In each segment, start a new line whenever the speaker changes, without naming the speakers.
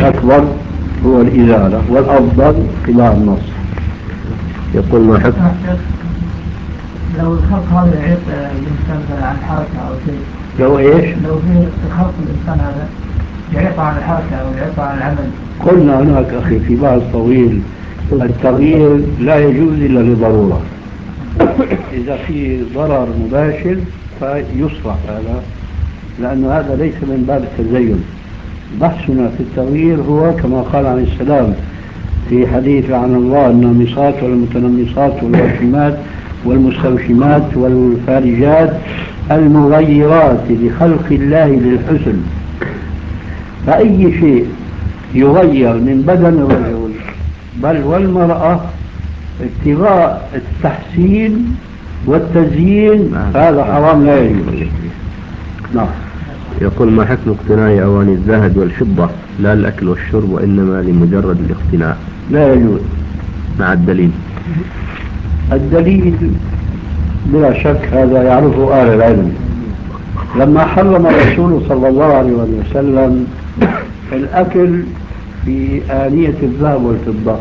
الأكبر هو الإزالة، والأفضل خلال النص.
يقول ما حكم
لو الخلق هذا يعيق الإنسان عن الحركة أو شيء؟
لو إيش؟
لو في خلق الإنسان هذا يعيق عن الحركة أو يعيق عن العمل.
قلنا هناك أخي في بعض طويل التغيير لا يجوز إلا لضرورة. إذا في ضرر مباشر فيصلح هذا، لأن هذا ليس من باب التزين. بحثنا في التغيير هو كما قال عليه السلام في حديث عن الله: النامصات والمتنمصات والواشمات والمستوشمات والفارجات المغيرات لخلق الله للحسن. فأي شيء يغير من بدن الرجل بل والمرأة ابتغاء التحسين والتزيين هذا حرام لا يجوز. نعم.
يقول ما حكم اقتناء أواني الذهب والفضة لا الأكل والشرب وإنما لمجرد الاقتناء؟
لا يجوز.
مع الدليل؟
الدليل بلا شك هذا يعرفه أهل العلم. لما حرم الرسول صلى الله عليه وسلم الأكل في آنية الذهب والفضة،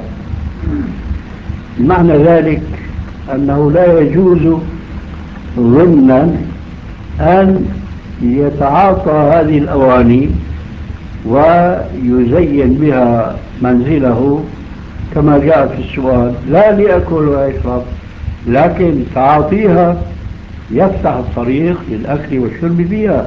معنى ذلك أنه لا يجوز ضمنا أن يتعاطى هذه الأواني ويزين بها منزله كما جاء في السؤال، لا ليأكل ويشرب، لكن تعاطيها يفتح الطريق للأكل والشرب فيها.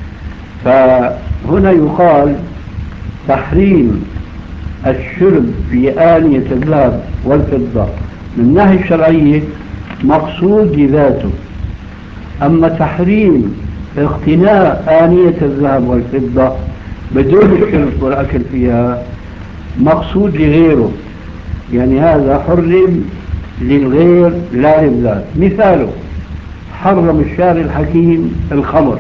فهنا يقال تحريم الشرب في آنية الذهب والفضة من الناحية الشرعية مقصود لذاته، أما تحريم اقتناء آنية الذهب والفضة بدون الشرب والأكل فيها مقصود لغيره، يعني هذا حرم للغير لا للذات. مثاله حرم الشارع الحكيم الخمر،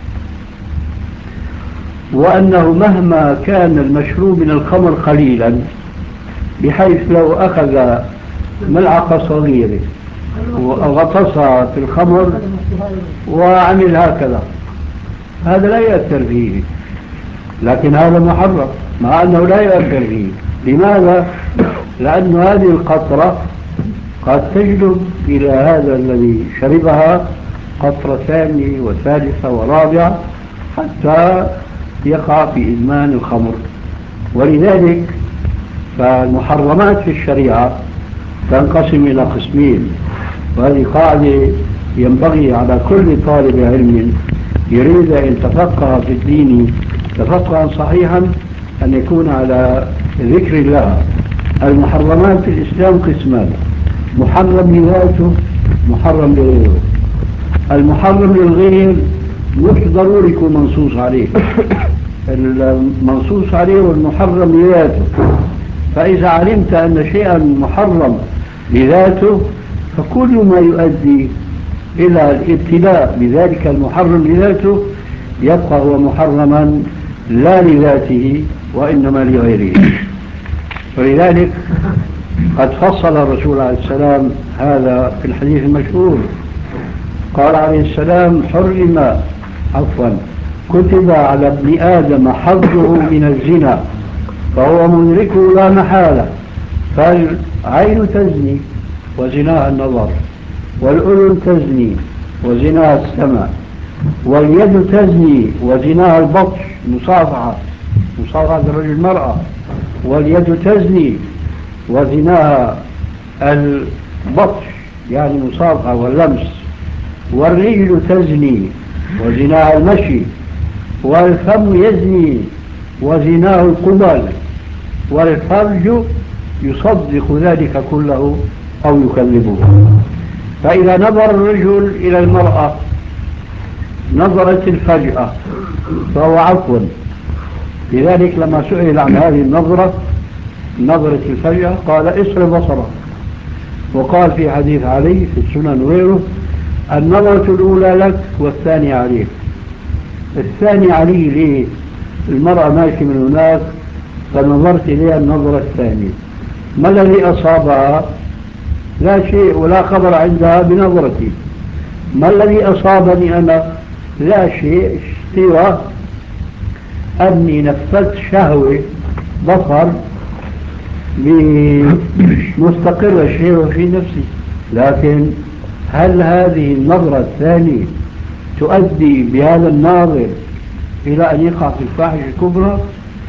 وأنه مهما كان المشروب من الخمر قليلا بحيث لو أخذ ملعقة صغيرة وغطسها في الخمر وعمل هكذا هذا لا يأثر فيه، لكن هذا محرم مع أنه لا يأثر فيه. لماذا؟ لأن هذه القطرة قد تجلب إلى هذا الذي شربها قطرة ثانية وثالثة ورابعة حتى يقع في إدمان الخمر. ولذلك فالمحرمات في الشريعة تنقسم إلى قسمين، وهذه قاعدة ينبغي على كل طالب علم يريد أن يتفقه في الدين تفقها صحيحا أن يكون على ذكر الله. المحرمات في الإسلام قسمان: محرم لذاته، محرم لغيره. المحرم للغير مش ضروري يكون منصوص عليه، المنصوص عليه والمحرم لذاته. فإذا علمت أن شيئا محرم لذاته فكل ما يؤدي إلى الابتلاء بذلك المحرم لذاته يبقى هو محرما لا لذاته وإنما لغيره. ولذلك قد فصل الرسول عليه السلام هذا في الحديث المشهور، قال عليه السلام: كتب على ابن آدم حظه من الزنا فهو مدركه لا محالة، فالعين تزني وزناها النظر، والأذن تزني وزناها السمع، واليد تزني وزناها البطش، مصافحة الرجل المرأة، واليد تزني وزناها البطش يعني مصافحة واللمس، والرجل تزني وزناها المشي، والفم يزني وزناه القبل، والفرج يصدق ذلك كله أو يكذبه. فإذا نظر الرجل إلى المرأة نظرة الفجأة فهو عفو. لذلك لما سئل عن هذه النظرة نظرة الفجأة قال: اصرف بصرك. وقال في حديث علي في السنن وغيره: النظرة الأولى لك والثانية عليك. الثاني علي ليه؟ المرأة ماشي من هناك فنظرت إليها النظرة الثانية، ما الذي أصابها؟ لا شيء ولا خبر عندها بنظرتي. ما الذي أصابني أنا؟ لا شيء، سوى أني نفذت شهوة بصر مستقر الشيء في نفسه، لكن هل هذه النظرة الثانية تؤدي بهذا الناظر إلى أن يقع في الفاحشة الكبرى؟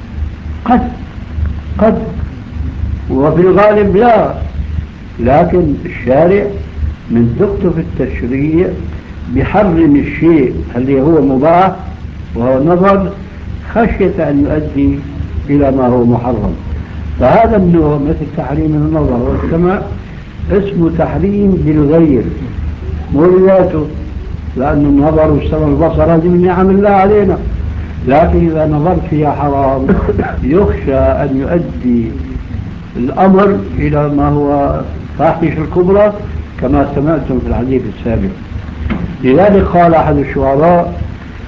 قد وفي الغالب لا، لكن الشارع من دقته في التشريع بحرم الشيء اللي هو مباح وهو النظر خشية أن يؤدي إلى ما هو محرم. فهذا النوع مثل تحريم النظر والسمع اسمه تحريم بالغير مو بذاته، لأن النظر والسمع والبصر هذه من نعم الله علينا، لكن إذا نظرت فيها حرام يخشى أن يؤدي الأمر إلى ما هو فاحشة الكبرى كما سمعتم في الحديث السابق. لذلك قال أحد الشعراء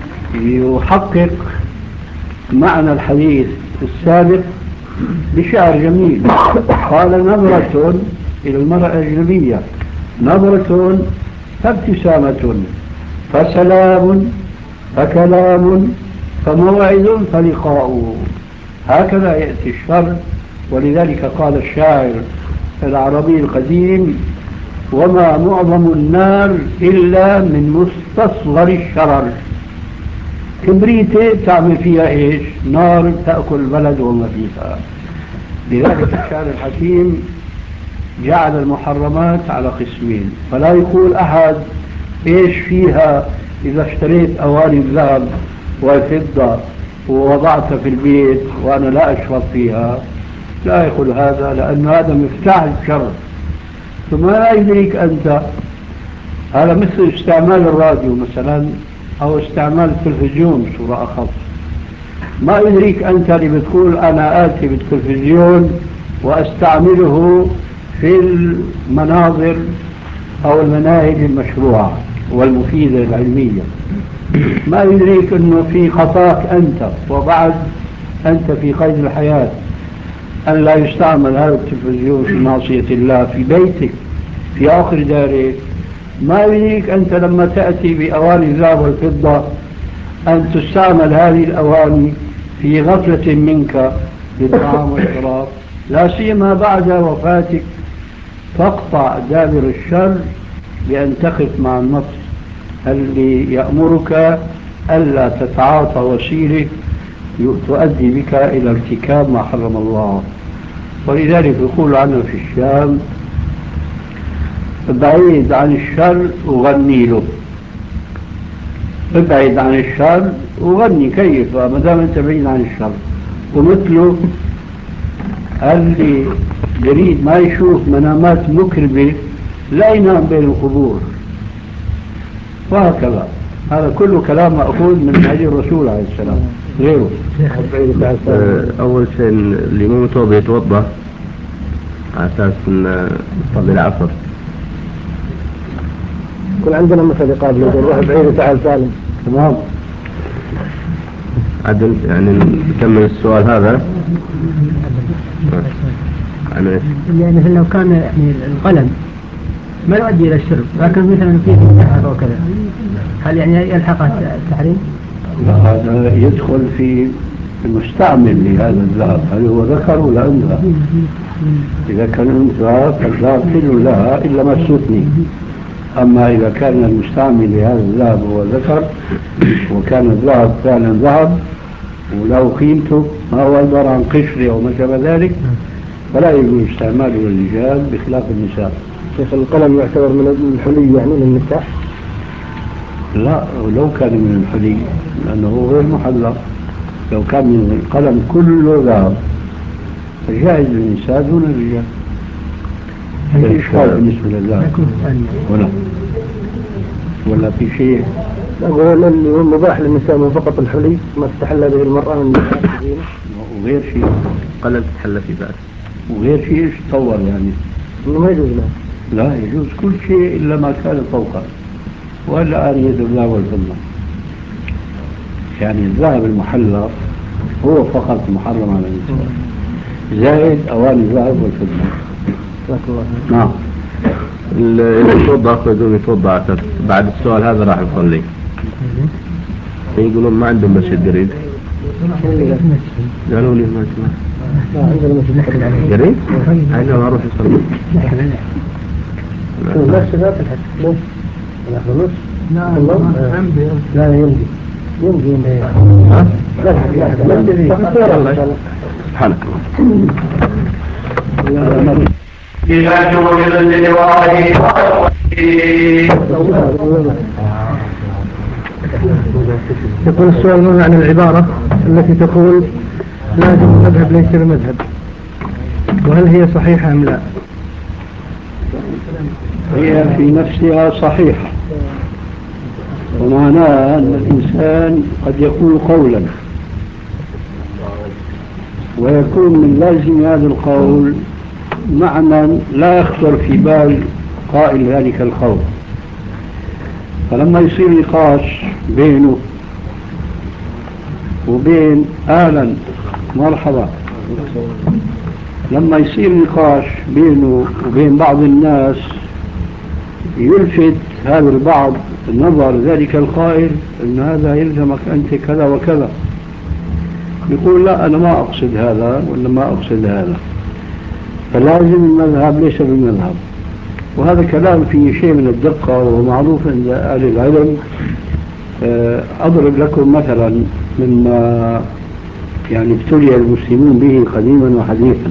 يحقق معنى الحديث السابق بشعر جميل، قال: نظرة إلى المرأة الأجنبية نظرة فابتسامة فسلام فكلام فموعد فلقاء. هكذا يأتي الشر. ولذلك قال الشاعر العربي القديم: وما معظم النار إلا من مستصغر الشرر. كبريتة تعمل فيها إيش؟ نار تأكل البلد وما فيها. لذلك الشاعر الحكيم جعل المحرمات على قسمين، فلا يقول أحد إيش فيها إذا اشتريت أواني الذهب والفضة ووضعتها في البيت وأنا لا أشرب فيها، لا يقول هذا، لأن هذا مفتاح الشر. ثم لا يدريك أنت، هذا مثل استعمال الراديو مثلا أو استعمال التلفزيون بصورة أخف. ما يدريك أنت اللي بتقول أنا آتي بالتلفزيون وأستعمله في المناظر أو المناهج المشروعة والمفيدة العلمية، ما يدريك أنه في خطاك أنت، وبعد أنت في قيد الحياة، أن لا يستعمل هذا التلفزيون في معصية الله في بيتك في آخر دارك. ما يدريك أنت لما تأتي بأواني الذهب والفضة أن تستعمل هذه الأواني في غفلة منك للطعام والشراب، لا سيما بعد وفاتك، فاقطع دابر الشر بأن تقف مع النص اللي يأمرك ألا تتعاطى وسيلة تؤدي بك إلى ارتكاب ما حرم الله. ولذلك يقول عنه في الشام: ابعد عن الشر وغني له. ابعد عن الشر وغني، كيف ما دام انت بعيد عن الشر. ومثله اللي يريد ما يشوف منامات مكربة لا ينام بين القبور، وهكذا. هذا كله كلام مأخوذ من هدي الرسول عليه السلام غيره.
أول شيء اللي مو متوضي يتوضأ على أساس أن يصلي العصر.
كل عندنا مثل قابل يقول روح بعيد وتعال سالم.
تمام.
عدل يعني نكمل السؤال هذا.
يعني لو كان يعني القلم ما يؤدي إلى الشرب، لكن مثلا فيه الذهب أو كذا، هل يعني يلحق التحريم؟
لا، هذا يدخل في المستعمل لهذا الذهب، هل هو ذكر ولا أنثى؟ إذا كان أنثى فالذهب حل لها إلا ما استثني. أما إذا كان المستعمل لهذا الذهب هو ذكر وكان الذهب فعلا ذهب وله قيمته ما هو عبارة عن قشر أو ما شابه ذلك، فلا يجوز استعماله للرجال بخلاف النساء.
شيخ القلم يعتبر من الحلي يعني للنساء؟
لا، لو كان من الحلي لأنه غير محلى. لو كان من القلم كله ذهب فجائز للنساء دون الرجال. هذا إشكال بالنسبة للذهب ولا في شيء؟
أقول اللي هو مباح للنساء من فقط الحلي ما استحل به المرأة من
وغير شيء
قلم تتحلى في ذلك
وغير شيء ايش تطور يعني
ما يجوز له.
لا يجوز كل شيء إلا ما كان فوقه، ولا آنية الذهب والفضة. يعني الذهب المحلى هو فقط محرم على النساء زائد أواني الذهب والفضة. نعم.
اللي يتوضأ بدون يتوضأ بعد السؤال هذا راح يصلي، يقولون ما عندهم مسجد قريب. قالوا لي ما جريء؟ أنا ما أروح أصلي.
لا الشباب الحج لا لا يمضي لا
سبحانك
يقول السؤال ماذا عن العبارة التي تقول لازم المذهب ليس بمذهب، وهل هي صحيحة أم لا؟
هي في نفسها صحيحة، ومعناها أن الإنسان قد يقول قولا ويكون من لازم هذا القول معنى لا يخطر في بال قائل ذلك القول، فلما يصير نقاش بينه وبين أهلا مرحبا، لما يصير نقاش بينه وبين بعض الناس يلفت هذا البعض نظر ذلك القائل أن هذا يلزمك أنت كذا وكذا، يقول لا أنا ما أقصد هذا ولا ما أقصد هذا، فلازم المذهب ليس بالمذهب. وهذا كلام فيه شيء من الدقة ومعروف عند أهل العلم. أضرب لكم مثلا مما يعني ابتلي المسلمون به قديما وحديثا.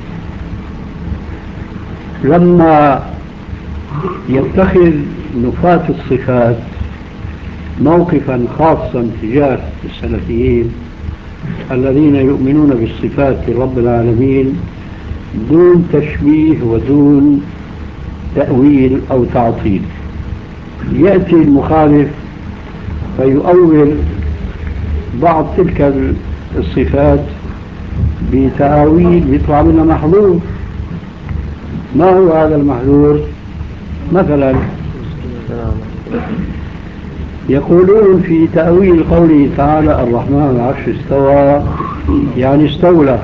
لما يتخذ نفاة الصفات موقفا خاصا تجاه السلفيين الذين يؤمنون بالصفات لرب العالمين دون تشبيه ودون تأويل أو تعطيل، يأتي المخالف فيؤول بعض تلك الصفات بتأويل يطلع منها محظور. ما هو هذا المحظور؟ مثلا يقولون في تأويل قوله تعالى الرحمن على العرش استوى يعني استولى،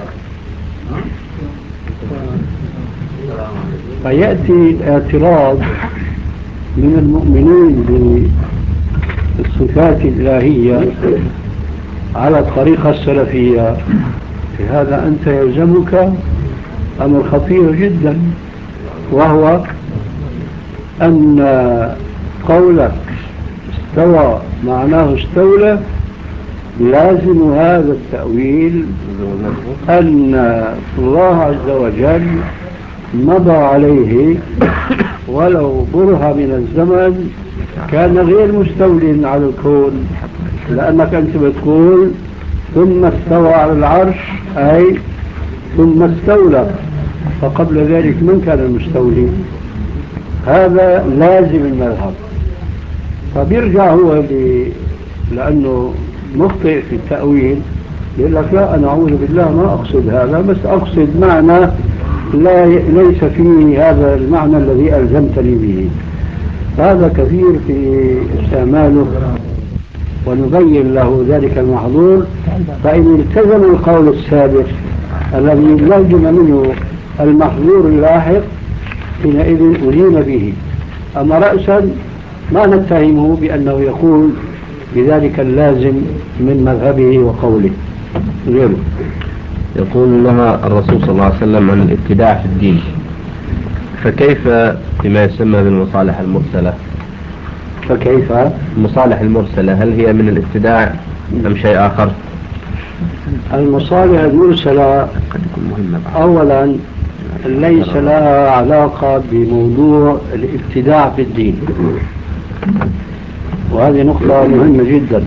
فيأتي الاعتراض من المؤمنين بالصفات الإلهية على الطريقة السلفية، في هذا أنت يلزمك أمر خطير جدا، وهو أن قولك استوى معناه استولى لازم هذا التأويل أن الله عز وجل مضى عليه ولو برهة من الزمن كان غير مستول على الكون، لأنك أنت بتقول ثم استوى على العرش أي ثم استولى، فقبل ذلك من كان المستولي؟ هذا لازم المذهب. فبيرجع هو لأنه مخطئ في التأويل يقول لك لا أنا أعوذ بالله ما أقصد هذا، بس أقصد معنى ليس فيه هذا المعنى الذي ألزمتني به. هذا كثير في استعماله، ونبين له ذلك المحظور، فإن التزم القول السابق الذي لازم منه المحظور اللاحق حينئذ أذين به. أما رأسا ما نتهمه بأنه يقول بذلك اللازم من مذهبه وقوله غيره.
يقول لها الرسول صلى الله عليه وسلم عن الابتداع في الدين، فكيف بما يسمى بالمصالح المرسلة؟
فكيف
المصالح المرسلة هل هي من الابتداع أم شيء آخر؟
المصالح المرسلة أولا ليس لها علاقة بموضوع الابتداع في الدين، وهذه نقطة مهمة جدا.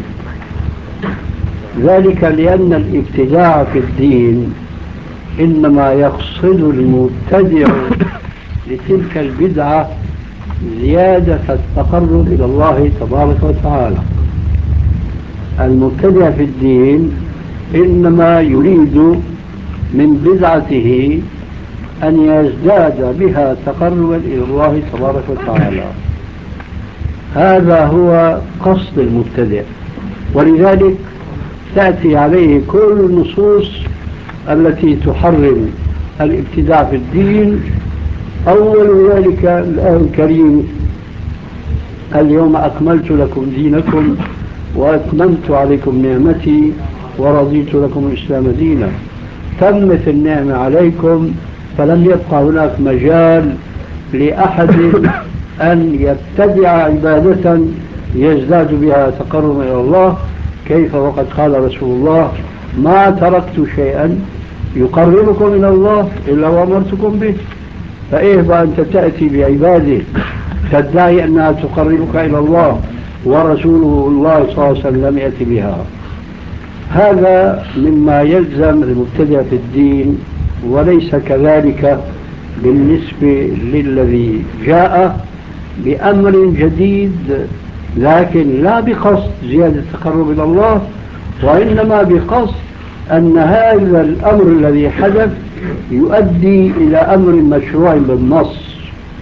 ذلك لأن الابتداع في الدين إنما يقصد المبتدع لتلك البدعة زيادة التقرب إلى الله تبارك وتعالى. المبتدع في الدين إنما يريد من بدعته أن يزداد بها تقربا إلى الله تبارك وتعالى، هذا هو قصد المبتدع، ولذلك تأتي عليه كل النصوص التي تحرم الابتداع في الدين. أول ذلك الآية الكريم اليوم أكملت لكم دينكم وأتممت عليكم نعمتي ورضيت لكم الإسلام دينا. تمت النعمة عليكم فلم يبقى هناك مجال لأحد أن يبتدع عبادة يزداد بها تقربا إلى الله. كيف وقد قال رسول الله: ما تركت شيئا يقربكم إلى الله إلا وأمرتكم به. فإيه بقى أنت تأتي بعبادة تدعي أنها تقربك إلى الله ورسوله الله صلى الله عليه وسلم يأتي بها؟ هذا مما يلزم المبتدع في الدين، وليس كذلك بالنسبة للذي جاء بأمر جديد لكن لا بقصد زيادة التقرب إلى الله، وإنما بقصد أن هذا الأمر الذي حدث يؤدي إلى أمر مشروع بالنص.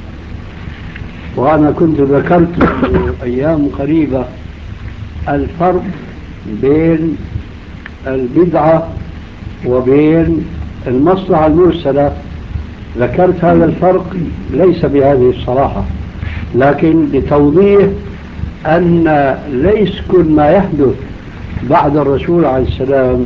وأنا كنت ذكرت أيام قريبة الفرق بين البدعة وبين المصلحة المرسلة. ذكرت هذا الفرق ليس بهذه الصراحة، لكن لتوضيح أن ليس كل ما يحدث بعد الرسول عليه السلام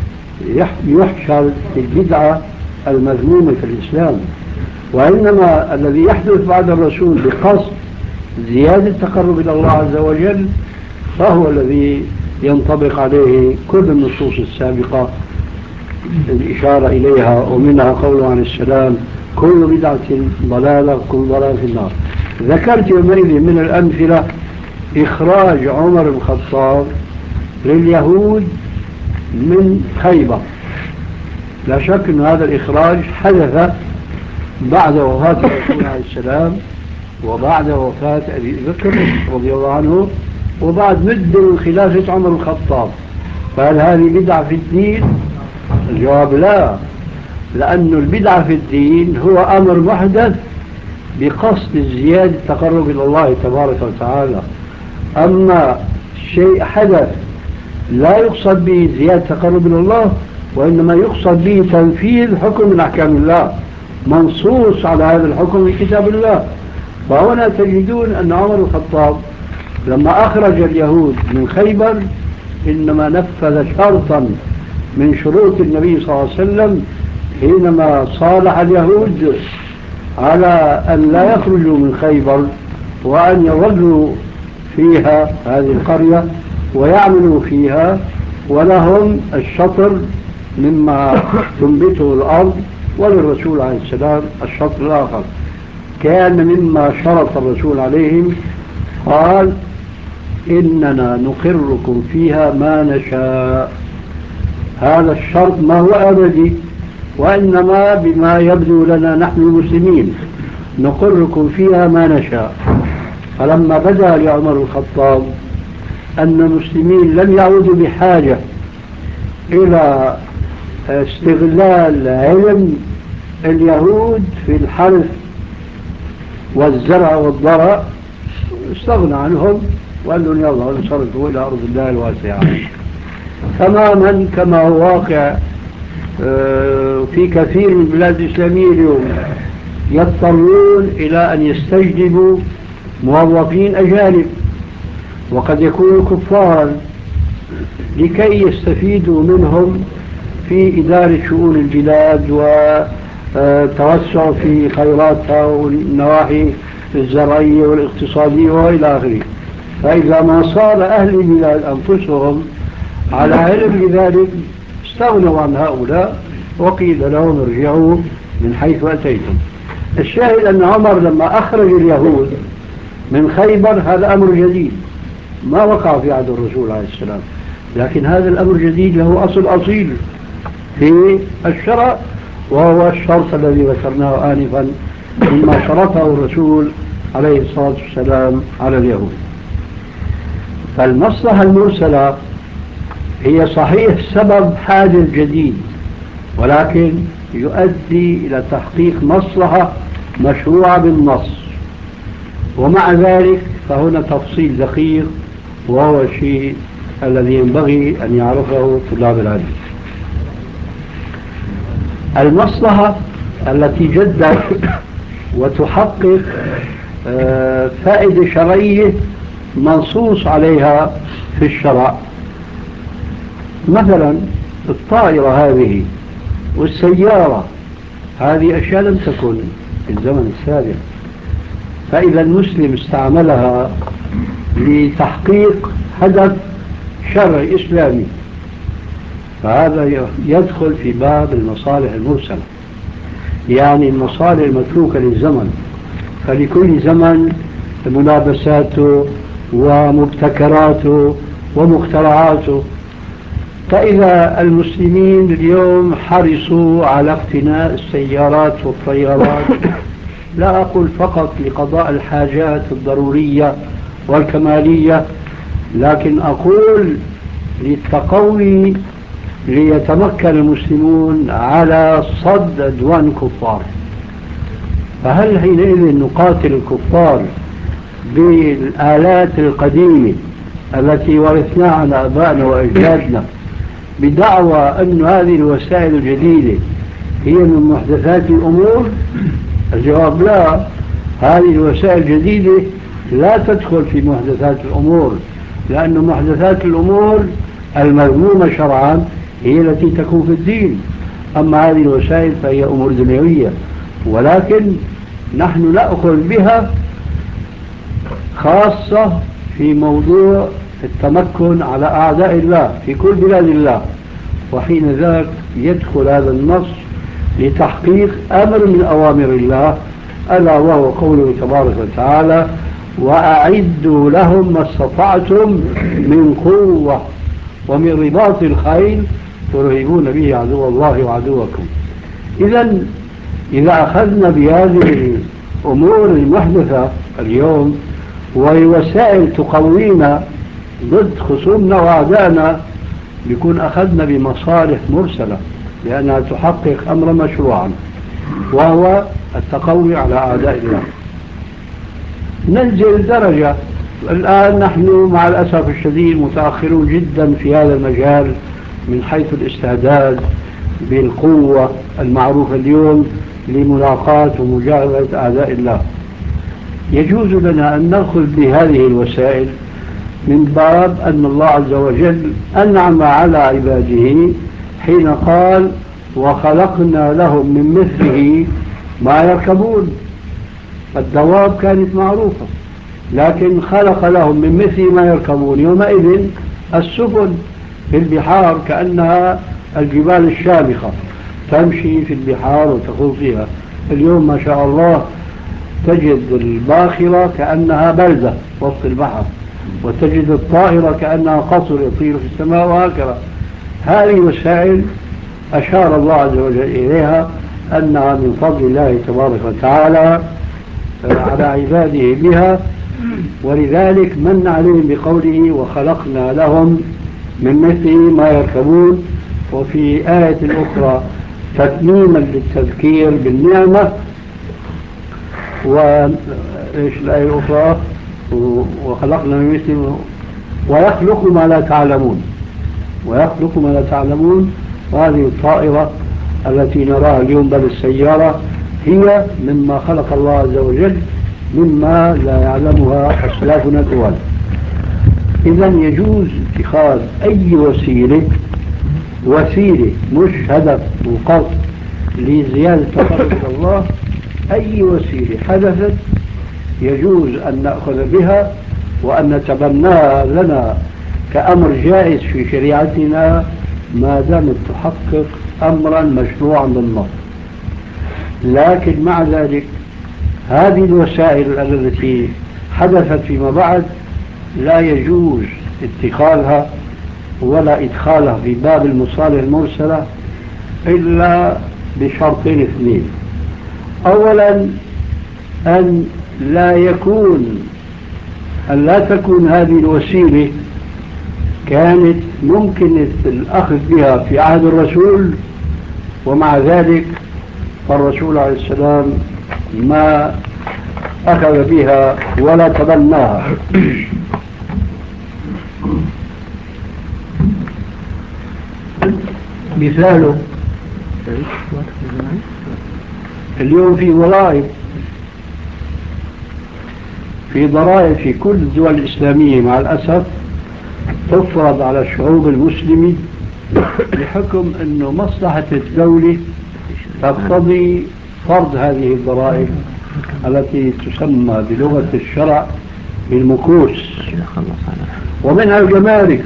يحشر في البدعة المذمومة في الإسلام، وإنما الذي يحدث بعد الرسول بقصد زيادة التقرب إلى الله عز وجل فهو الذي ينطبق عليه كل النصوص السابقة الإشارة إليها، ومنها قوله عليه السلام: كل بدعة ضلالة كل ضلالة في النار. ذكرت يومئذ من الأمثلة إخراج عمر بن الخطاب لليهود من خيبر. لا شك أن هذا الإخراج حدث بعد وفاة الرسول عليه السلام وبعد وفاة أبي بكر رضي الله عنه وبعد مدة خلافة عمر بن الخطاب. فهل هذه بدعة في الدين؟ الجواب لا، لأن البدعة في الدين هو أمر محدث بقصد زيادة التقرب إلى الله تبارك وتعالى. أما شيء حدث لا يقصد به زيادة التقرب إلى الله، وإنما يقصد به تنفيذ حكم من أحكام الله منصوص على هذا الحكم في كتاب الله. فهنا تجدون أن عمر الخطاب لما أخرج اليهود من خيبر إنما نفذ شرطا من شروط النبي صلى الله عليه وسلم حينما صالح اليهود على أن لا يخرجوا من خيبر وأن يظلوا فيها هذه القرية ويعملوا فيها، ولهم الشطر مما تنبته الأرض، وللرسول عليه السلام الشطر الآخر. كان مما شرط الرسول عليهم قال: إننا نقركم فيها ما نشاء. هذا الشرط ما هو أبدي، وإنما بما يبدو لنا نحن المسلمين نقركم فيها ما نشاء. فلما بدا لعمر الخطاب أن المسلمين لم يعودوا بحاجة إلى استغلال علم اليهود في الحرث والزرع والضرع، استغنى عنهم وقال لهم: يلا انصرفوا إلى أرض الله الواسعة. تماما كما هو واقع في كثير من البلاد الإسلامية اليوم، يضطرون إلى أن يستجلبوا موظفين أجانب وقد يكونوا كفارا لكي يستفيدوا منهم في إدارة شؤون البلاد وتوسع في خيراتها والنواحي الزراعية والاقتصادية وإلى آخره. فإذا ما صار أهل البلاد أنفسهم على علم بذلك استغنوا عن هؤلاء وقيل لهم: ارجعوا من حيث أتيتم. الشاهد أن عمر لما أخرج اليهود من خيبر هذا أمر جديد ما وقع في عهد الرسول عليه السلام، لكن هذا الأمر الجديد له أصل أصيل في الشرع، وهو الشرط الذي ذكرناه آنفا مما شرطه الرسول عليه الصلاة والسلام على اليهود. فالمصلحة المرسلة هي صحيح سبب حادث جديد، ولكن يؤدي إلى تحقيق مصلحة مشروعة بالنص. ومع ذلك فهنا تفصيل دقيق، وهو الشيء الذي ينبغي أن يعرفه طلاب العلم. المصلحة التي جدت وتحقق فائدة شرعية منصوص عليها في الشرع، مثلا الطائرة هذه والسيارة، هذه أشياء لم تكن في الزمن السابق، فإذا المسلم استعملها لتحقيق هدف شرعي إسلامي، فهذا يدخل في باب المصالح المرسلة، يعني المصالح المتروكة للزمن، فلكل زمن ملابساته ومبتكراته ومخترعاته. فإذا المسلمين اليوم حرصوا على اقتناء السيارات والطيارات، لا أقول فقط لقضاء الحاجات الضرورية والكمالية، لكن أقول للتقوي، ليتمكن المسلمون على صد عدوان الكفار. فهل حينئذ نقاتل الكفار بالآلات القديمة التي ورثناها عن آبائنا وأجدادنا بدعوى أن هذه الوسائل الجديدة هي من محدثات الأمور؟ الجواب لا، هذه الوسائل الجديدة لا تدخل في محدثات الأمور، لأن محدثات الأمور المذمومة شرعا هي التي تكون في الدين، أما هذه الوسائل فهي أمور دنيوية، ولكن نحن نأخذ بها خاصة في موضوع التمكن على أعداء الله في كل بلاد الله، وحين ذاك يدخل هذا النص لتحقيق أمر من أوامر الله، ألا وهو قوله تبارك وتعالى: وأعدوا لهم ما استطعتم من قوة ومن رباط الخيل ترهبون به عدو الله وعدوكم. إذا أخذنا بهذه الأمور المحدثة اليوم وهي وسائل تقوينا ضد خصومنا وأعدائنا، يكون أخذنا بمصالح مرسلة، لأنها تحقق أمر مشروعا وهو التقوي على أعداء الله. ننزل درجة. الآن نحن مع الأسف الشديد متأخرون جدا في هذا المجال من حيث الاستعداد بالقوة المعروفة اليوم لملاقاة ومجاهدة أعداء الله. يجوز لنا أن نأخذ بهذه الوسائل من باب أن الله عز وجل أنعم على عباده حين قال: وخلقنا لهم من مثله ما يركبون. الدواب كانت معروفة، لكن خلق لهم من مثل ما يركبون. يومئذ السفن في البحار كأنها الجبال الشامخة تمشي في البحار وتخوض فيها. اليوم ما شاء الله تجد الباخرة كأنها بلدة وسط البحر، وتجد الطائرة كأنها قصر يطير في السماء، وهكذا. هذه وسائل أشار الله عز وجل إليها أنها من فضل الله تبارك وتعالى على عباده بها، ولذلك من عليهم بقوله: وخلقنا لهم من مثله ما يركبون. وفي آية أخرى تتميما للتذكير بالنعمة، وإيش الآية الأخرى؟ وخلقنا من مثله ويخلق ما لا تعلمون. ويخلق ما لا تعلمون، وهذه الطائرة التي نراها اليوم بل السيارة هي مما خلق الله عز وجل مما لا يعلمها أسلافنا الأول. إذا يجوز اتخاذ أي وسيلة مش هدف وقصد لزيادة التقرب إلى الله، أي وسيلة حدثت يجوز أن نأخذ بها وأن نتبناها لنا كأمر جائز في شريعتنا ما دامت تحقق أمرا مشروعا بالنص. لكن مع ذلك هذه الوسائل التي حدثت فيما بعد لا يجوز اتخاذها ولا إدخالها في باب المصالح المرسلة إلا بشرطين اثنين: أولا أن لا تكون هذه الوسيلة كانت ممكن الأخذ بها في عهد الرسول، ومع ذلك فالرسول عليه السلام ما أخذ بها ولا تبناها. مثاله اليوم في ضرائب في كل الدول الإسلامية مع الأسف تفرض على الشعوب المسلمة بحكم أنه مصلحة الدولة تقتضي فرض هذه الضرائب التي تسمى بلغة الشرع بالمكوس، ومنها الجمارك.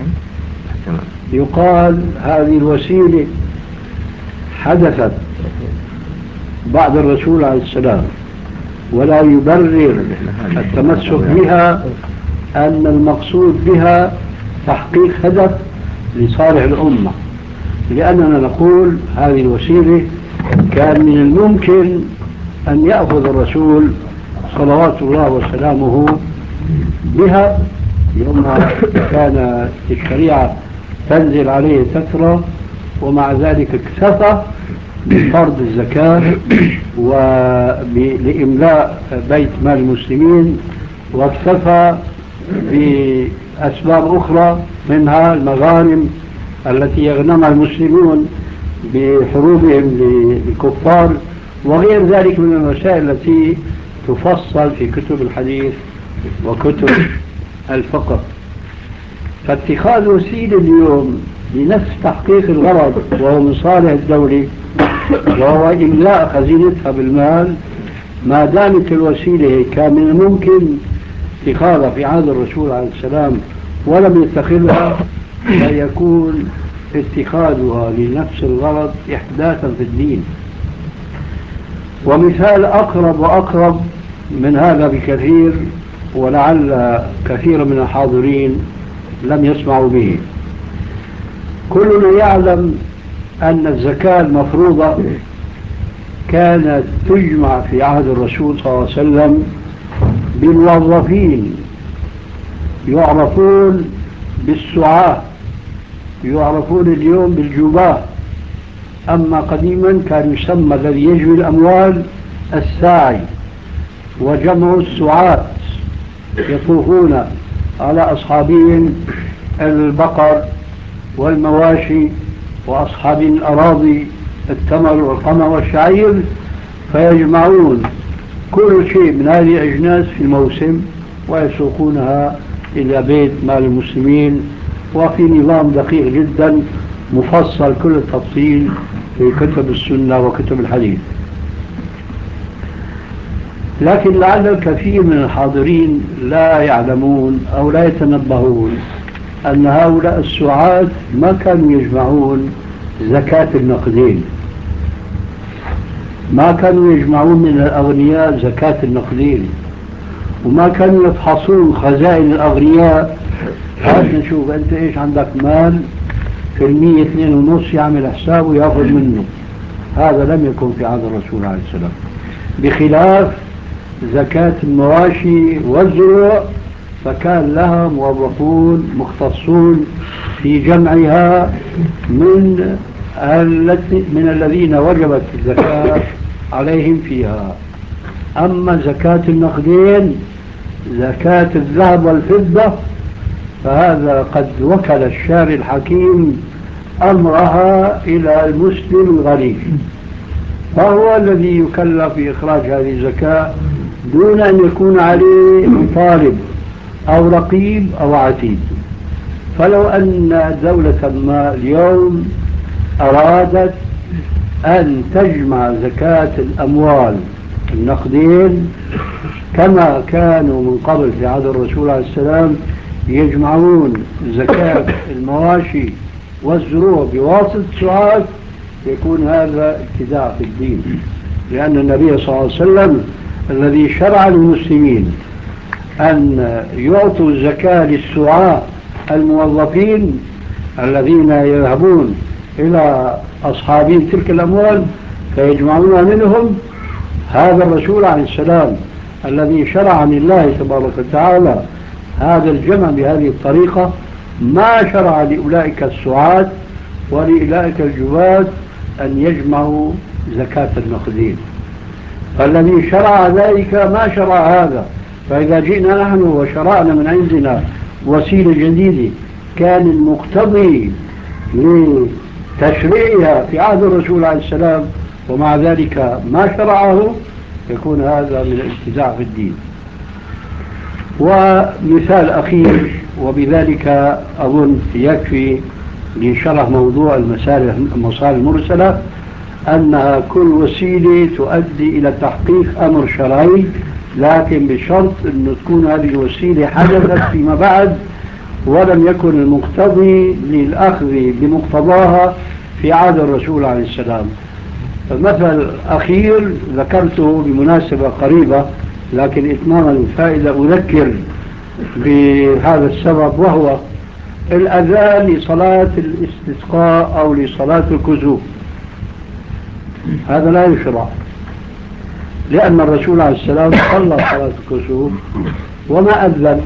يقال هذه الوسيلة حدثت بعد الرسول عليه السلام، ولا يبرر التمسك بها أن المقصود بها تحقيق هدف لصالح الأمة، لأننا نقول هذه الوسيلة كان من الممكن أن يأخذ الرسول صلوات الله وسلامه بها يوم كان الشريعة تنزل عليه فترة، ومع ذلك اكتفى بفرض الزكاة ولإملاء بيت مال المسلمين، واكتفى بأسباب أخرى منها المغانم التي يغنمها المسلمون بحروبهم للكفار، وغير ذلك من المسائل التي تفصل في كتب الحديث وكتب الفقه. فاتخاذ وسيلة اليوم لنفس تحقيق الغرض وهو من صالح الدولة وهو إملاء خزينتها بالمال، ما دامت الوسيلة كان من الممكن اتخاذها في عهد الرسول عليه السلام ولم يتخذها، فيكون اتخاذها لنفس الغرض إحداثا في الدين. ومثال أقرب وأقرب من هذا بكثير، ولعل كثير من الحاضرين لم يسمعوا به. كلنا يعلم أن الزكاة المفروضة كانت تجمع في عهد الرسول صلى الله عليه وسلم بالموظفين يعرفون بالسعاة، يعرفون اليوم بالجباه. أما قديما كان يسمى الذي يجمع الأموال الساعي، وجمع السعاة يطوفون على أصحابهم البقر والمواشي وأصحاب الأراضي التمر والقمح والشعير، فيجمعون كل شيء من هذه الأجناس في الموسم ويسوقونها إلى بيت مال المسلمين، وفي نظام دقيق جدا مفصل كل التفصيل في كتب السنة وكتب الحديث. لكن لعل الكثير من الحاضرين لا يعلمون أو لا يتنبهون أن هؤلاء السعاة ما كانوا يجمعون زكاة النقدين، ما كانوا يجمعون من الأغنياء زكاة النقدين، وما كانوا يفحصون خزائن الأغنياء. هات نشوف أنت إيش عندك مال في 2.5 يعمل حسابه ويأخذ منه. هذا لم يكن في عهد الرسول عليه السلام، بخلاف زكاة المواشي والزروع فكان لها موظفون مختصون في جمعها من الذين وجبت الزكاة عليهم فيها. أما زكاة النقدين زكاة الذهب والفضة فهذا قد وكل الشارع الحكيم أمرها إلى المسلم الغريب، فهو الذي يكلف بإخراج هذه الزكاة دون أن يكون عليه مطالب أو رقيب أو عتيد. فلو أن دولة ما اليوم أرادت أن تجمع زكاة الأموال النقدين كما كانوا من قبل في عهد الرسول عليه السلام يجمعون زكاة المواشي والزروع بواسطة السعاة، يكون هذا ابتداع في الدين، لأن النبي صلى الله عليه وسلم الذي شرع للمسلمين أن يعطوا الزكاة للسعاة الموظفين الذين يذهبون إلى أصحابهم تلك الأموال فيجمعونها منهم. هذا الرسول عليه السلام الذي شرع عن الله تبارك وتعالى هذا الجمع بهذه الطريقة ما شرع لأولئك السعاة ولأولئك الجواد أن يجمعوا زكاة النقدين، فالذي شرع ذلك ما شرع هذا. فإذا جئنا نحن وشرعنا من عندنا وسيلة جديدة كان المقتضي لتشريعها في عهد الرسول عليه السلام ومع ذلك ما شرعه، يكون هذا من الابتداع في الدين. ومثال أخير وبذلك أظن يكفي لشرح موضوع المصالح المرسلة أنها كل وسيلة تؤدي إلى تحقيق أمر شرعي، لكن بشرط أن تكون هذه الوسيلة حدثت فيما بعد ولم يكن المقتضي للأخذ بمقتضاها في عهد الرسول عليه السلام. مثل أخير ذكرته بمناسبة قريبة، لكن إتماما الفائدة أذكر بهذا السبب، وهو الأذان لصلاة الاستسقاء أو لصلاة الكسوف. هذا لا يشرع، لأن الرسول عليه السلام صلى صلاة الكسوف وما أذن.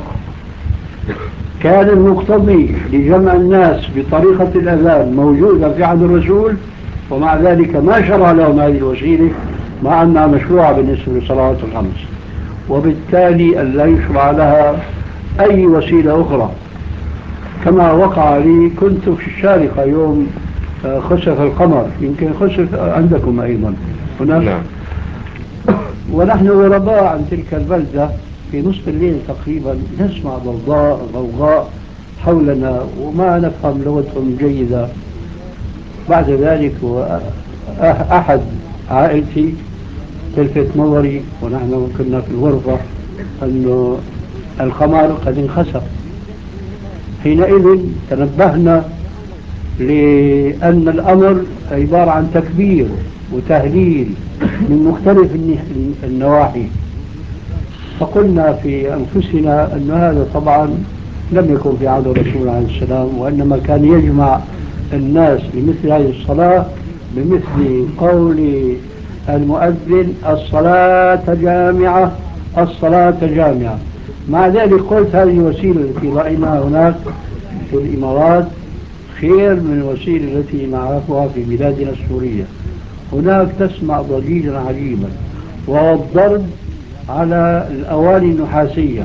كان المقتضي لجمع الناس بطريقة الأذان موجودة في عهد الرسول، ومع ذلك ما شرع لهم هذه الوسيلة مع أنها مشروعة بالنسبة للصلوات الخمس، وبالتالي أن لا يشرع لها أي وسيلة أخرى. كما وقع لي كنت في الشارقة يوم خسف القمر، يمكن خسف عندكم أيضا هناك.
نعم.
ونحن غرباء عن تلك البلدة في نصف الليل تقريبا نسمع ضوضاء غوغاء حولنا وما نفهم لغتهم جيدة. بعد ذلك أحد عائلتي تلفت نظري ونحن كنا في الغرفة أنه القمر قد انخسف. حينئذ تنبهنا لأن الأمر عبارة عن تكبير وتهليل من مختلف النواحي، فقلنا في أنفسنا أن هذا طبعا لم يكن في عهد الرسول عليه السلام، وإنما كان يجمع الناس لمثل هذه الصلاة بمثل قول المؤذن الصلاة جامعة الصلاة جامعة. مع ذلك قلت هذه الوسيلة التي رأيناها هناك في الإمارات خير من الوسيلة التي نعرفها في بلادنا السورية. هناك تسمع ضجيجا عجيبا، وهو الضرب على الأواني النحاسية،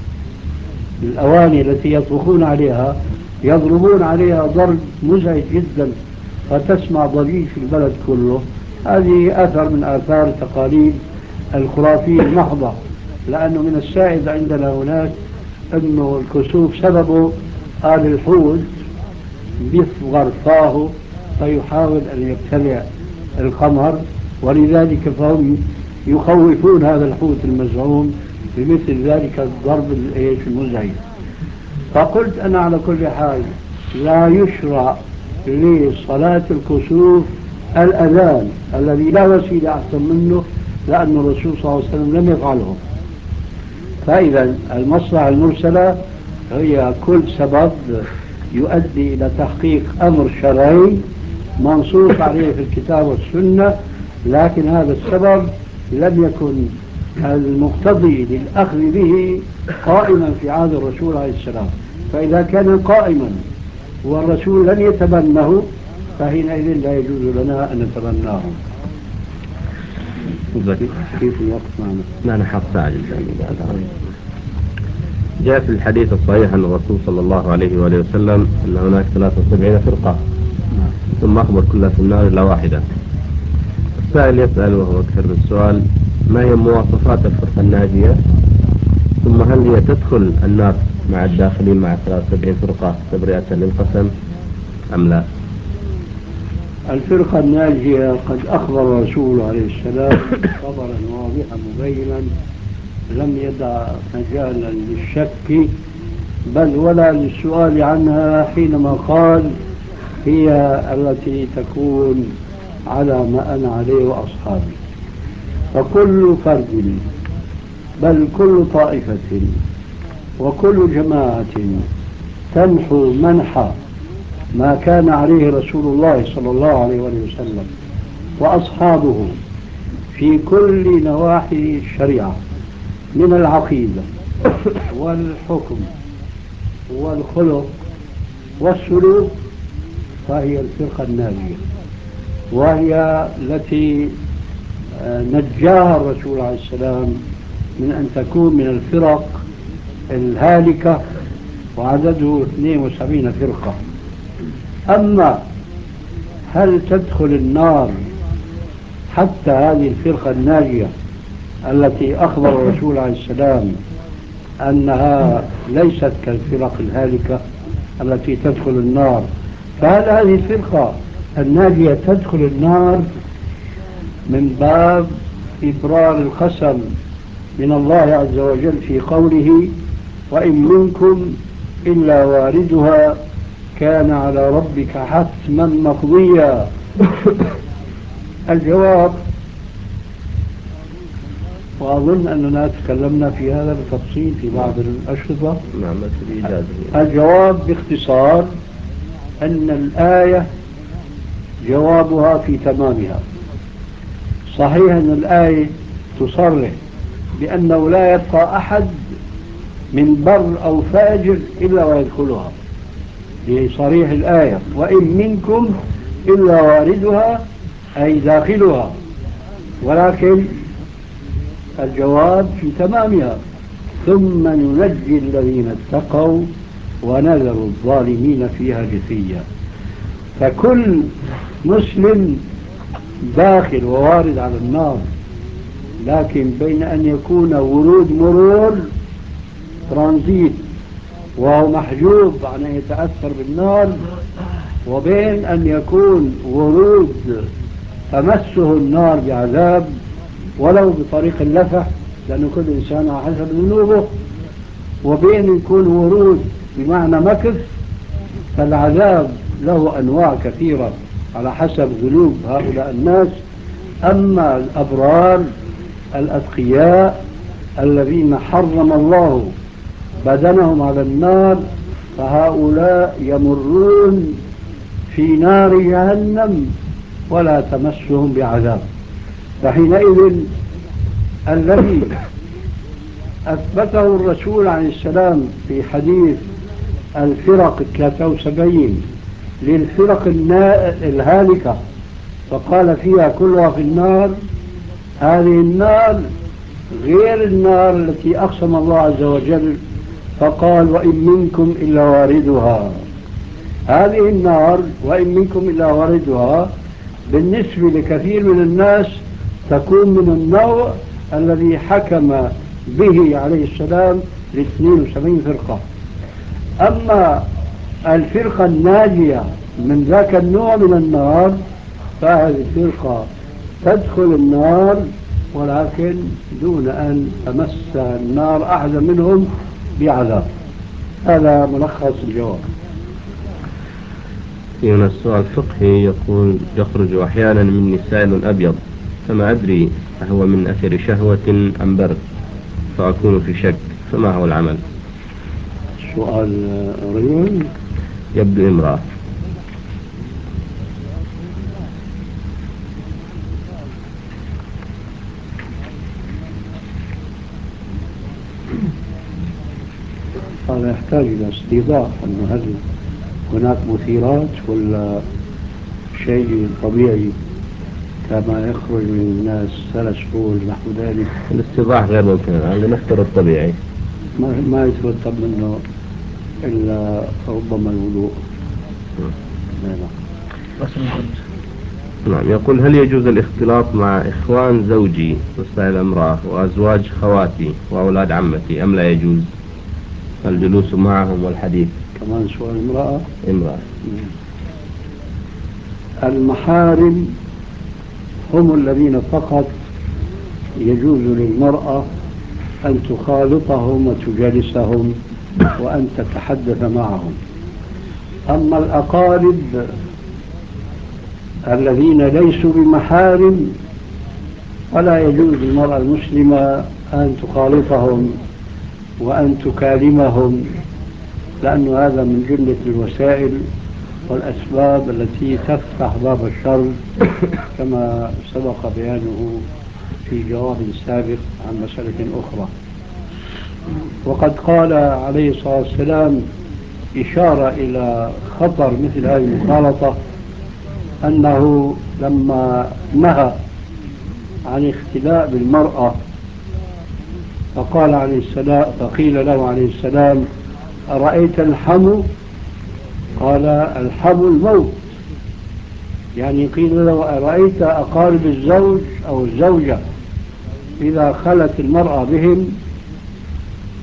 الأواني التي يطبخون عليها يضربون عليها ضرب مزعج جدا، فتسمع ضجيج في البلد كله. هذه أثر من آثار تقاليد الخرافية المحضة، لأنه من السائد عندنا هناك أنه الكسوف سببه آل الحوت بيصغر فاه فيحاول أن يبتلع القمر، ولذلك فهم يخوفون هذا الحوت المزعوم بمثل ذلك الضرب المزعج. فقلت أنا على كل حال لا يشرع لصلاة الكسوف الأذان الذي لا وسيلة أحسن منه، لأن الرسول صلى الله عليه وسلم لم يفعله. فإذا المصلحة المرسلة هي كل سبب يؤدي إلى تحقيق أمر شرعي منصوص عليه في الكتاب والسنة، لكن هذا السبب لم يكن المقتضي للأخذ به قائما في عهد الرسول عليه السلام. فإذا كان قائما والرسول لم يتبنه فحينئذ لا يجوز لنا أن نتبناه. كيف الوقت معنا؟
لا نحط ساعة إن شاء الله. جاء في الحديث الصحيح أن الرسول صلى الله عليه وآله وسلم أن هناك 73 فرقة، ثم أخبر كلها في النار إلا واحدة. السائل يسأل وهو أكثر من السؤال: ما هي مواصفات الفرقة الناجية؟ ثم هل هي تدخل النار مع الداخلين مع 73 فرقة تبرئة للقسم أم لا؟
الفرقة الناجية قد أخبر الرسول عليه السلام خبرا واضحا مبينا لم يدع مجالا للشك بل ولا للسؤال عنها، حينما قال هي التي تكون على ما أنا عليه وأصحابي. فكل فرد بل كل طائفة وكل جماعة تمحو منحى ما كان عليه رسول الله صلى الله عليه وسلم وأصحابه في كل نواحي الشريعة من العقيدة والحكم والخلق والسلوك، فهي الفرقة الناجية، وهي التي نجاها الرسول عليه السلام من أن تكون من الفرق الهالكة، وعدده 72 فرقة. أما هل تدخل النار حتى هذه الفرقة الناجية التي أخبر الرسول عليه السلام أنها ليست كالفرق الهالكة التي تدخل النار فهل هذه الفرقة الناجية تدخل النار من باب إبرار القسم من الله عز وجل في قوله وإن منكم إلا واردها كان على ربك حتما مقضيا؟ الجواب، وأظن أننا تكلمنا في هذا بالتفصيل في بعض الأشرطة.
نعم.
الجواب باختصار أن الآية جوابها في تمامها. صحيح أن الآية تصرح بأنه لا يبقى أحد من بر أو فاجر إلا ويدخلها، بصريح الآية وإن منكم إلا واردها أي داخلها، ولكن الجواب في تمامها ثم ننجي الذين اتقوا ونذر الظالمين فيها جثيا. فكل مسلم داخل ووارد على النار، لكن بين أن يكون ورود مرور ترانزيت وهو محجوب عن أن يتأثر بالنار، وبين أن يكون ورود تمسه النار بعذاب ولو بطريق اللفح لأن كل إنسان على حسب ذنوبه، وبين يكون ورود بمعنى مكث، فالعذاب له أنواع كثيرة على حسب ذنوب هؤلاء الناس. أما الأبرار الأتقياء الذين حرم الله بدنهم على النار فهؤلاء يمرون في نار جهنم ولا تمسهم بعذاب. فحينئذ الذي أثبته الرسول عليه السلام في حديث الفرق 73 للفرق الهالكة فقال فيها كلها في النار، هذه النار غير النار التي أقسم الله عز وجل فقال وإن منكم إلا واردها. هذه النار وإن منكم إلا واردها بالنسبة لكثير من الناس تكون من النوع الذي حكم به عليه السلام ل 72 فرقة. أما الفرقة الناجية من ذاك النوع من النار فهذه الفرقة تدخل النار ولكن دون أن تمس النار أحد منهم بعذاب. هذا ملخص الجواب.
هنا السؤال الفقهي يقول يخرج أحيانا مني سائل أبيض فما أدري أهو من أثر شهوة أم برد فأكون في شك، فما هو العمل؟
سؤال رجل
يبدو امرأة.
هذا يحتاج إلى استيضاح أنه هل هناك مثيرات ولا شيء طبيعي كما يخرج من الناس ثلاث فول نحو ذلك.
الاستيضاح غير ممكن، نفترض طبيعي
ما يترتب منه إلا ربما الوضوء.
نعم. يقول هل يجوز الاختلاط مع إخوان زوجي وسائل امرأة وأزواج خواتي وأولاد عمتي أم لا يجوز الجلوس معهم والحديث؟
كمان سؤال امرأة. المحارم هم الذين فقط يجوز للمرأة أن تخالطهم وتجالسهم وأن تتحدث معهم. أما الأقارب الذين ليسوا بمحارم فلا يجوز للمرأة المسلمة أن تخالطهم وأن تكالمهم، لأن هذا من جملة الوسائل والأسباب التي تفتح باب الشر كما سبق بيانه في جواب سابق عن مسألة أخرى. وقد قال عليه الصلاة والسلام إشارة إلى خطر مثل هذه المخالطة أنه لما نهى عن اختلاء بالمرأة فقال عليه السلام فقيل له عليه السلام أرأيت الحمو؟ قال الحمو الموت. يعني قيل له أرأيت أقارب الزوج أو الزوجة إذا خلت المرأة بهم؟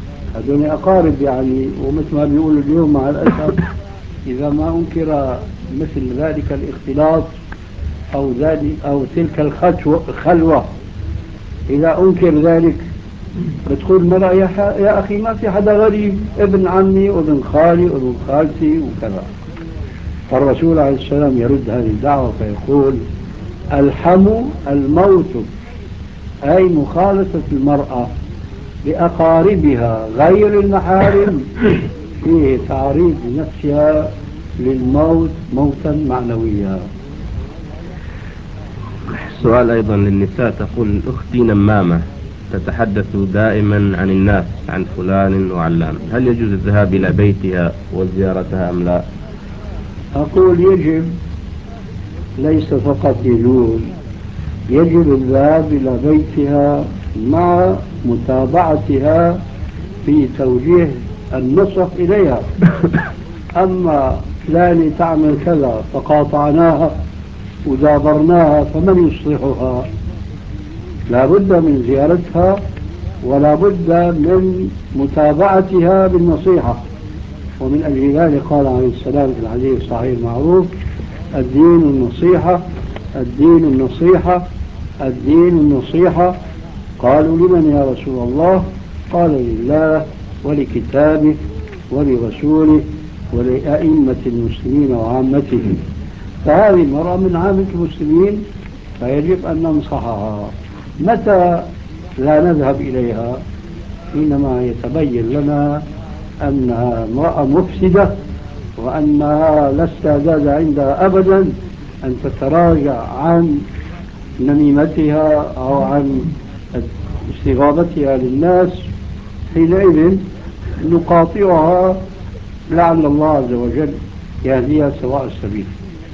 هذول أقارب يعني، ومثل ما بيقولوا اليوم مع الأسف إذا ما أنكر مثل ذلك الاختلاط أو تلك الخلوة. إذا أنكر ذلك بتقول المرأة يا أخي ما في حدا غريب، ابن عمي وابن خالي وابن خالتي وكذا. فالرسول عليه السلام يرد هذه الدعوة فيقول الحم الموت، أي مخالطة المرأة لأقاربها غير المحارم فيه تعريض نفسها للموت موتا معنويا.
سؤال أيضا للنساء، تقول أختي نمامة تتحدث دائما عن الناس، عن فلان وعلان، هل يجوز الذهاب إلى بيتها وزيارتها أم لا؟
أقول يجب، ليس فقط يجوز، يجب الذهاب إلى بيتها مع متابعتها في توجيه النصح إليها. أما فلانة تعمل كذا فقاطعناها ودابرناها فمن يصلحها؟ لا بد من زيارتها ولا بد من متابعتها بالنصيحة. ومن أجل ذلك قال عليه السلام في الحديث الصحيح المعروف الدين النصيحة، الدين النصيحة، الدين النصيحة. قالوا لمن يا رسول الله؟ قال لله ولكتابه ولرسوله ولأئمة المسلمين وعامتهم. فهذه المرأة من عامة المسلمين فيجب أن ننصحها. متى لا نذهب إليها؟ حينما يتبين لنا أنها امرأة مفسدة وأنها لا استعداد عندها أبدا أن تتراجع عن نميمتها أو عن استغاثتها للناس. حينئذ نقاطعها لعل الله عز وجل يهديها سواء السبيل.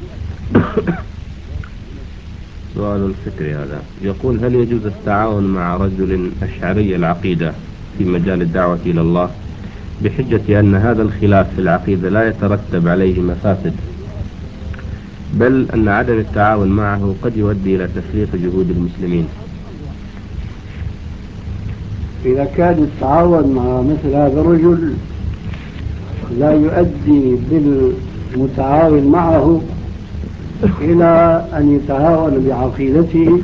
سؤال فكري هذا، يقول هل يجوز التعاون مع رجل أشعري العقيدة في مجال الدعوة إلى الله بحجة أن هذا الخلاف في العقيدة لا يترتب عليه مفاسد، بل أن عدم التعاون معه قد يؤدي إلى تفريق جهود المسلمين؟
إذا كان التعاون مع مثل هذا الرجل لا يؤدي بالمتعاون معه إلى أن يتهاون بعقيدته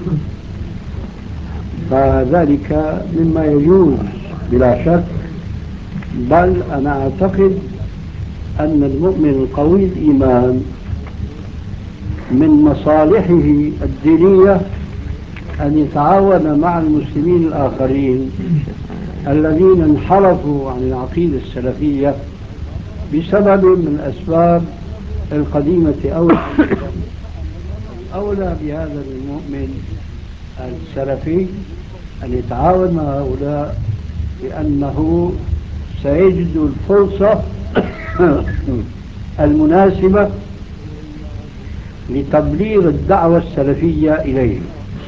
فذلك مما يجوز بلا شك. بل أنا أعتقد أن المؤمن القوي الإيمان من مصالحه الدينية أن يتعاون مع المسلمين الآخرين الذين انحرفوا عن العقيدة السلفية بسبب من الأسباب القديمة أولى بهذا المؤمن السلفي أن يتعاون مع هؤلاء، لأنه سيجد الفرصة المناسبة لتبليغ الدعوة السلفية إليه.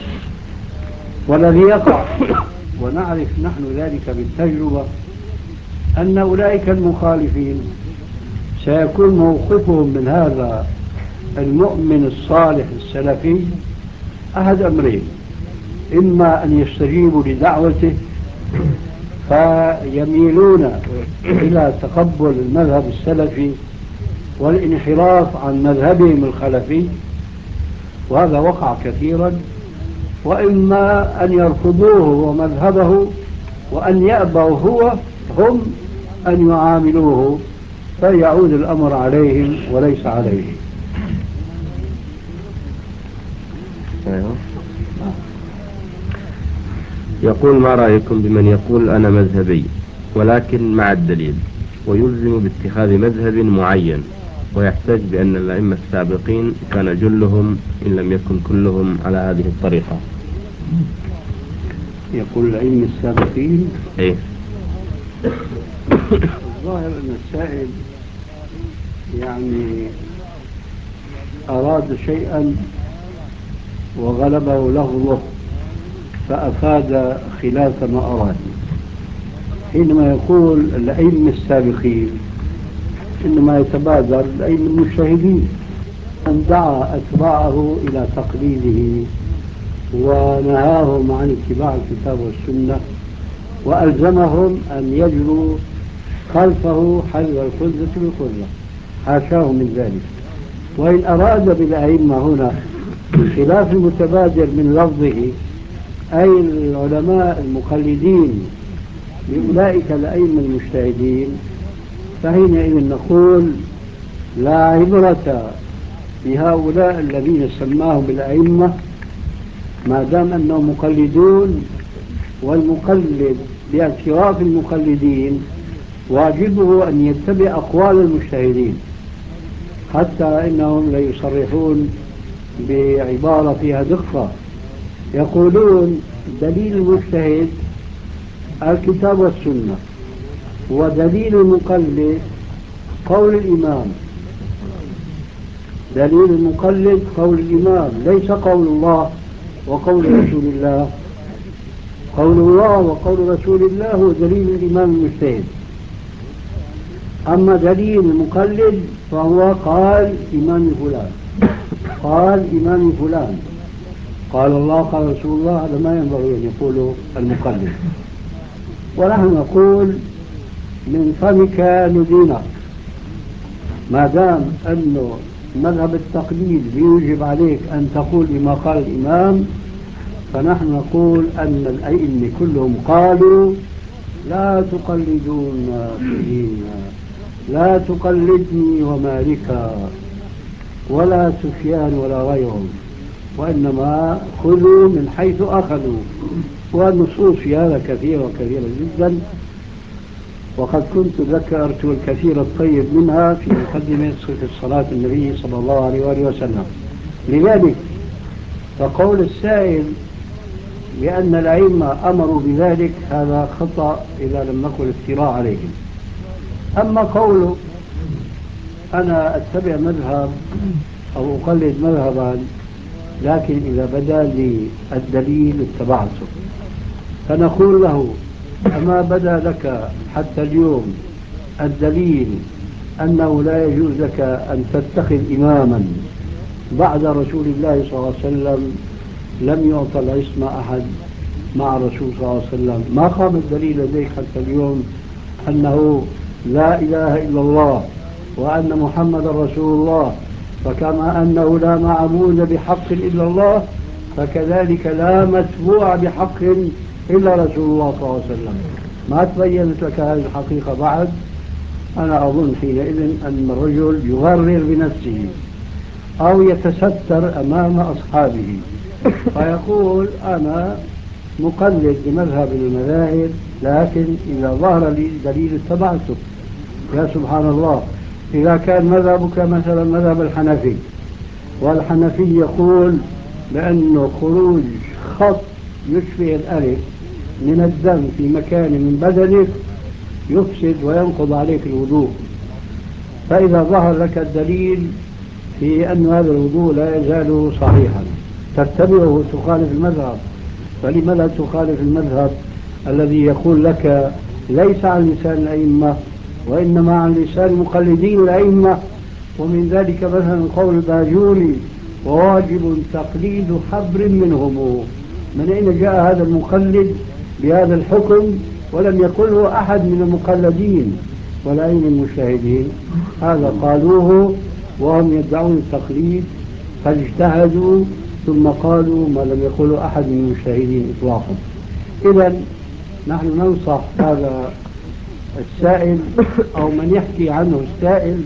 والذي يقع ونعرف نحن ذلك بالتجربة أن أولئك المخالفين سيكون موقفهم من هذا المؤمن الصالح السلفي أحد أمرين: إما أن يستجيبوا لدعوته فيميلون إلى تقبل المذهب السلفي والانحراف عن مذهبهم الخلفي، وهذا وقع كثيرا، وإما أن يرفضوه ومذهبه وأن يأبوا هم أن يعاملوه فيعود الأمر عليهم وليس عليه.
يقول ما رأيكم بمن يقول أنا مذهبي ولكن مع الدليل، ويلزم باتخاذ مذهب معين، ويحتج بأن الأئمة السابقين كان جلهم إن لم يكن كلهم على هذه الطريقة؟
يقول الأئمة السابقين؟
إيه؟
الظاهر أن السائل يعني أراد شيئا وغلبه لفظه فأفاد خلاف ما أراد. حينما يقول الأئمة السابقين إنما يتبادر الأئمة المجتهدين، من دعا أتباعه إلى تقليده ونهاهم عن اتباع الكتاب والسنة وألزمهم أن يجروا خلفه حذو الخلة بالخلة، حاشاه من ذلك. وإن أراد بالأئمة هنا خلاف المتبادر من لفظه أي العلماء المقلدين لأولئك الأئمة المجتهدين، فحينئذ نقول لا عبرة بهؤلاء الذين سماهم بالأئمة ما دام أنهم مقلدون، والمقلد باعتراف المقلدين واجبه أن يتبع أقوال المجتهدين، حتى إنهم ليصرحون بعبارة فيها دقة، يقولون دليل المجتهد الكتاب والسنة، ودليل المقلد قول الإمام. دليل المقلد قول الإمام، ليس قول الله وقول رسول الله. قول الله وقول رسول الله هو دليل الإمام المجتهد، أما دليل المقلد فهو قال إمام فلان، قال إمام فلان، قال الله قال رسول الله. هذا ما ينبغي أن يقوله المقلد. ونحن نقول من فمك ندينك، ما دام أنه مذهب التقليد يوجب عليك أن تقول بما قال الإمام، فنحن نقول أن الأئمة كلهم قالوا لا تقلدون سيدنا، لا تقلدني ومالكا ولا سفيان ولا غيرهم، وإنما خذوا من حيث أخذوا. والنصوص في هذا كثيرة وكثيرة جدا، وقد كنت ذكرت الكثير الطيب منها في مقدمة صفة صلاة النبي صلى الله عليه وآله وسلم. لذلك فقول السائل بأن الأئمة أمروا بذلك هذا خطأ إذا لم نقل افتراء عليهم. أما قوله أنا أتبع مذهب أو أقلد مذهبا، لكن إذا بدا لي الدليل اتبعته، فنقول له أما بدا لك حتى اليوم الدليل أنه لا يجوز لك أن تتخذ إماما بعد رسول الله صلى الله عليه وسلم؟ لم يعطى العصمة أحد مع الرسول صلى الله عليه وسلم. ما قام الدليل لديك حتى اليوم أنه لا إله إلا الله وأن محمد رسول الله، فكما أنه لا معبود بحق إلا الله، فكذلك لا متبوع بحق إلا رسول الله صلى الله عليه وسلم. ما تبينت لك هذه الحقيقة بعد. أنا أظن حينئذ أن الرجل يغرر بنفسه أو يتستر أمام أصحابه فيقول أنا مقلد بمذهب المذاهب، لكن إذا ظهر لي دليل اتبعته. يا سبحان الله، إذا كان مذهبك مثلا مذهب الحنفي، والحنفي يقول بأنه خروج خط يشبه الألف من الدم في مكان من بدنك يفسد وينقض عليك الوضوء، فإذا ظهر لك الدليل في أن هذا الوضوء لا يزال صحيحا تتبعه وتخالف المذهب، فلما لا تخالف المذهب الذي يقول لك ليس عن لسان الأئمة وإنما عن لسان مقلدين الأئمة؟ ومن ذلك مثلا قول الباجوري وواجب تقليد حبر منهم. من أين جاء هذا المقلد بهذا الحكم ولم يقله أحد من المقلدين والأئمة المجتهدين؟ هذا قالوه وهم يدعون التقليد، فاجتهدوا ثم قالوا ما لم يقله أحد من المجتهدين إطلاقا. إذن نحن ننصح هذا السائل أو من يحكي عنه السائل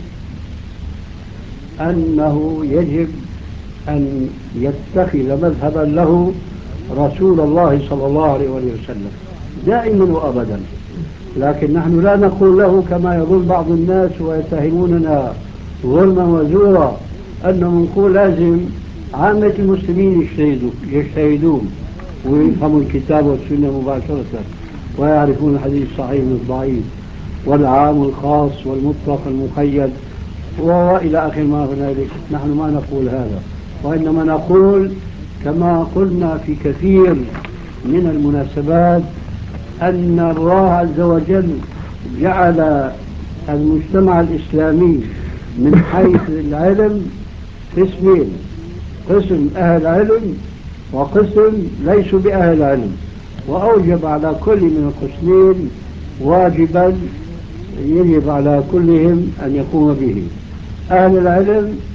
أنه يجب أن يتخذ مذهبا له رسول الله صلى الله عليه وسلم دائما وأبدا. لكن نحن لا نقول له كما يظن بعض الناس ويتهموننا ظلما وزورا أنه نقول لازم عامة المسلمين يجتهدون ويفهموا الكتاب والسنة مباشرة ويعرفون الحديث الصحيح من الضعيف والعام والخاص والمطلق المقيد وإلى آخر ما هنالك. نحن ما نقول هذا، وإنما نقول كما قلنا في كثير من المناسبات أن الله عز وجل جعل المجتمع الإسلامي من حيث العلم قسمين: قسم أهل علم وقسم ليسوا بأهل علم، وأوجب على كل من القسمين واجبا يجب على كلهم أن يقوم به. أهل العلم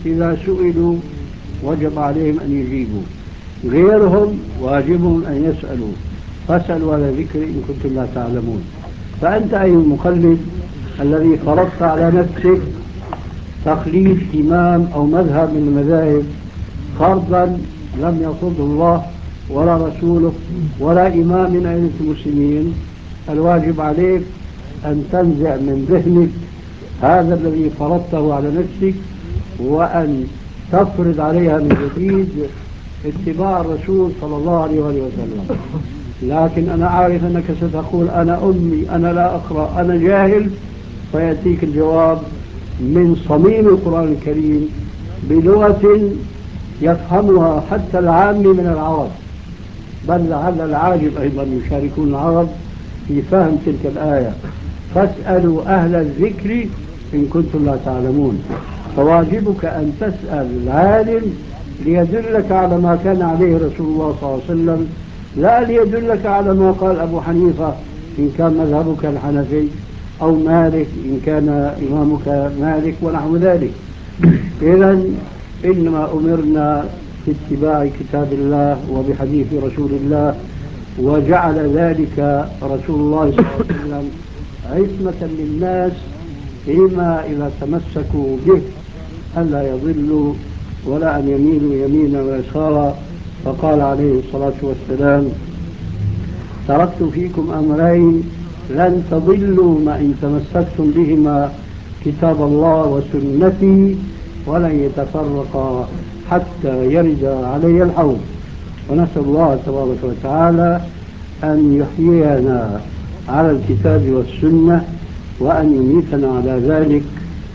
إذا سئلوا وجب عليهم أن يجيبوا، غيرهم واجبهم أن يسألوا، فاسألوا على ذكر إن كنتم لا تعلمون. فأنت أيها المقلد الذي فرضت على نفسك تقليد إمام أو مذهب من المذاهب فرضا لم يفرضه الله ولا رسوله ولا إمام من أئمة المسلمين، الواجب عليك أن تنزع من ذهنك هذا الذي فرضته على نفسك وأن تفرض عليها من جديد اتباع الرسول صلى الله عليه وسلم. لكن أنا عارف أنك ستقول أنا أمي، أنا لا أقرأ، أنا جاهل، فيأتيك الجواب من صميم القرآن الكريم بلغة يفهمها حتى العام من العرب، بل لعل العاجم أيضا يشاركون العرب في فهم تلك الآية، فاسألوا أهل الذكر إن كنتم لا تعلمون. فواجبك أن تسأل العالم ليدلك على ما كان عليه رسول الله صلى الله عليه وسلم، لا ليدلك على ما قال أبو حنيفة إن كان مذهبك الحنفي، أو مالك إن كان إمامك مالك ونحو ذلك. إذن إنما أمرنا باتباع كتاب الله وبحديث رسول الله، وجعل ذلك رسول الله صلى الله عليه وسلم عصمة للناس فيما إذا تمسكوا به ألا يضلوا ولا أن يميلوا يمينا ويسارا. فقال عليه الصلاة والسلام: تركت فيكم أمرين لن تضلوا ما إن تمسكتم بهما، كتاب الله وسنتي، ولن يتفرقا حتى يرد علي الحوض. ونسأل الله تبارك وتعالى أن يحيينا على الكتاب والسنة وأن يميتنا على ذلك.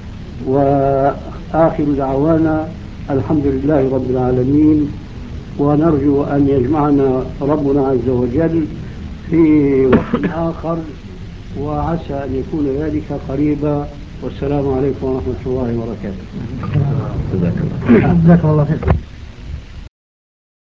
وآخر دعوانا الحمد لله رب العالمين، ونرجو أن يجمعنا ربنا عز وجل في وقت آخر، وعسى أن يكون ذلك قريبا. والسلام عليكم ورحمة الله وبركاته.
جزاك الله خير.